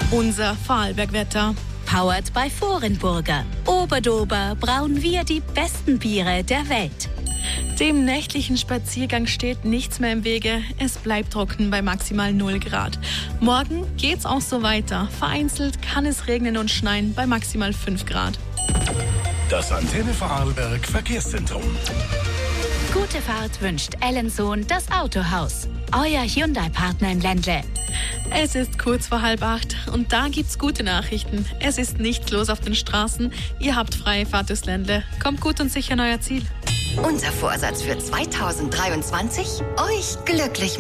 Unser Vorarlberg-Wetter. Powered by Vorenburger. Oberdober brauen wir die besten Biere der Welt. Dem nächtlichen Spaziergang steht nichts mehr im Wege. Es bleibt trocken bei maximal 0 Grad. Morgen geht's auch so weiter. Vereinzelt kann es regnen und schneien bei maximal 5 Grad. Das Antenne Vorarlberg Verkehrszentrum. Gute Fahrt wünscht Ellensohn das Autohaus. Euer Hyundai-Partner im Ländle. Es ist kurz vor 7:30 und da gibt's gute Nachrichten. Es ist nichts los auf den Straßen. Ihr habt freie Fahrt durchs Ländle. Kommt gut und sicher an euer Ziel. Unser Vorsatz für 2023? Euch glücklich